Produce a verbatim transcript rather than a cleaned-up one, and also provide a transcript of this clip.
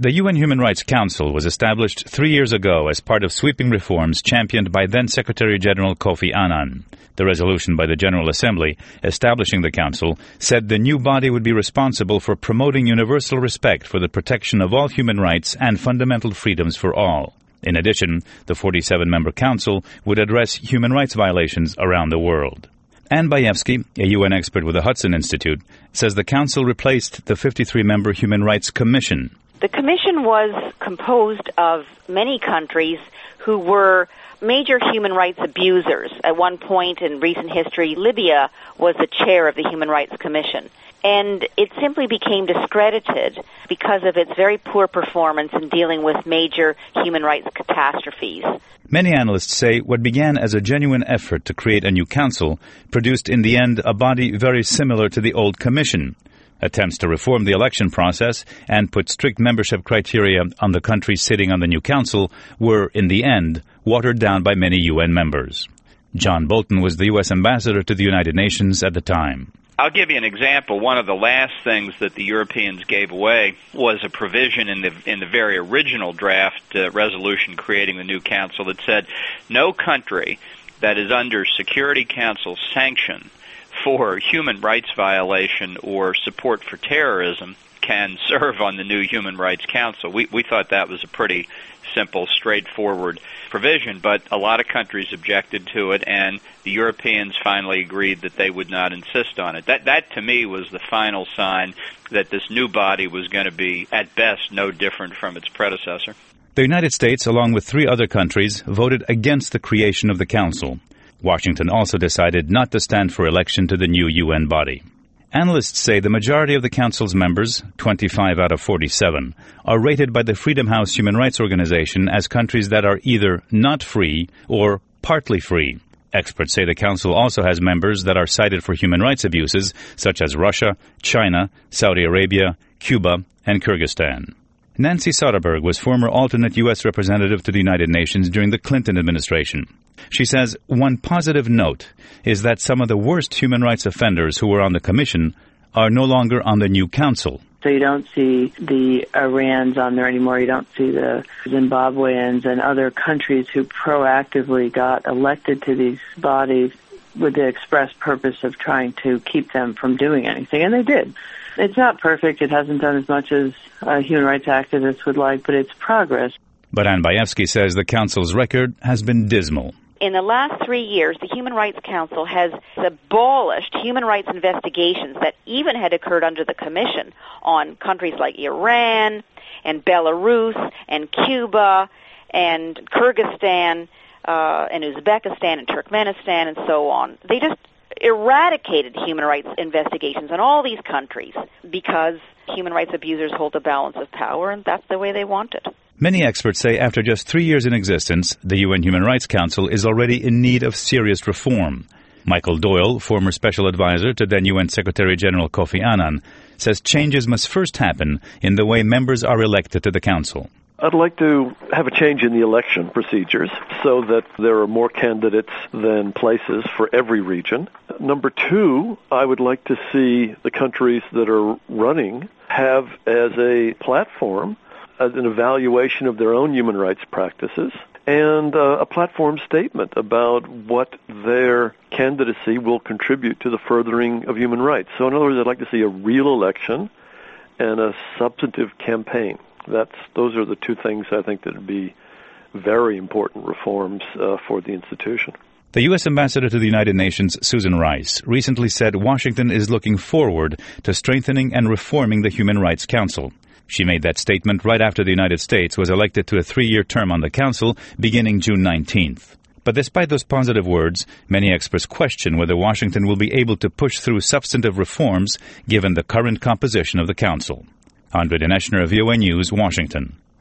The U N Human Rights Council was established three years ago as part of sweeping reforms championed by then-Secretary-General Kofi Annan. The resolution by the General Assembly establishing the Council said the new body would be responsible for promoting universal respect for the protection of all human rights and fundamental freedoms for all. In addition, the forty-seven member Council would address human rights violations around the world. Ann Bajewski, a U N expert with the Hudson Institute, says the Council replaced the fifty-three member Human Rights Commission. The Commission was composed of many countries who were major human rights abusers. At one point in recent history, Libya was the chair of the Human Rights Commission. And it simply became discredited because of its very poor performance in dealing with major human rights catastrophes. Many analysts say what began as a genuine effort to create a new council produced in the end a body very similar to the old commission. Attempts to reform the election process and put strict membership criteria on the countries sitting on the new council were, in the end, watered down by many U N members. John Bolton was the U S ambassador to the United Nations at the time. I'll give you an example. One of the last things that the Europeans gave away was a provision in the in the very original draft uh, resolution creating the new council that said no country that is under Security Council sanction for human rights violation or support for terrorism can serve on the new Human Rights Council. We we thought that was a pretty simple, straightforward provision, but a lot of countries objected to it, and the Europeans finally agreed that they would not insist on it. That, that to me, was the final sign that this new body was going to be, at best, no different from its predecessor. The United States, along with three other countries, voted against the creation of the Council. Washington also decided not to stand for election to the new U N body. Analysts say the majority of the Council's members, twenty-five out of forty-seven, are rated by the Freedom House Human Rights Organization as countries that are either not free or partly free. Experts say the Council also has members that are cited for human rights abuses, such as Russia, China, Saudi Arabia, Cuba, and Kyrgyzstan. Nancy Soderberg was former alternate U S representative to the United Nations during the Clinton administration. She says one positive note is that some of the worst human rights offenders who were on the commission are no longer on the new council. So you don't see the Irans on there anymore. You don't see the Zimbabweans and other countries who proactively got elected to these bodies with the express purpose of trying to keep them from doing anything. And they did. It's not perfect. It hasn't done as much as uh, human rights activists would like, but it's progress. But Ann Bajewski says the Council's record has been dismal. In the last three years, the Human Rights Council has abolished human rights investigations that even had occurred under the Commission on countries like Iran and Belarus and Cuba and Kyrgyzstan uh, and Uzbekistan and Turkmenistan and so on. They just eradicated human rights investigations in all these countries because human rights abusers hold a balance of power, and that's the way they want it. Many experts say after just three years in existence, the U N Human Rights Council is already in need of serious reform. Michael Doyle, former special advisor to then U N Secretary-General Kofi Annan, says changes must first happen in the way members are elected to the Council. I'd like to have a change in the election procedures so that there are more candidates than places for every region. Number two, I would like to see the countries that are running have as a platform as an evaluation of their own human rights practices and uh, a platform statement about what their candidacy will contribute to the furthering of human rights. So in other words, I'd like to see a real election and a substantive campaign. That's those are the two things I think that would be very important reforms uh, for the institution. The U S ambassador to the United Nations, Susan Rice, recently said Washington is looking forward to strengthening and reforming the Human Rights Council. She made that statement right after the United States was elected to a three-year term on the Council beginning June nineteenth. But despite those positive words, many experts question whether Washington will be able to push through substantive reforms given the current composition of the Council. Andre Dinesh, V O A News, Washington.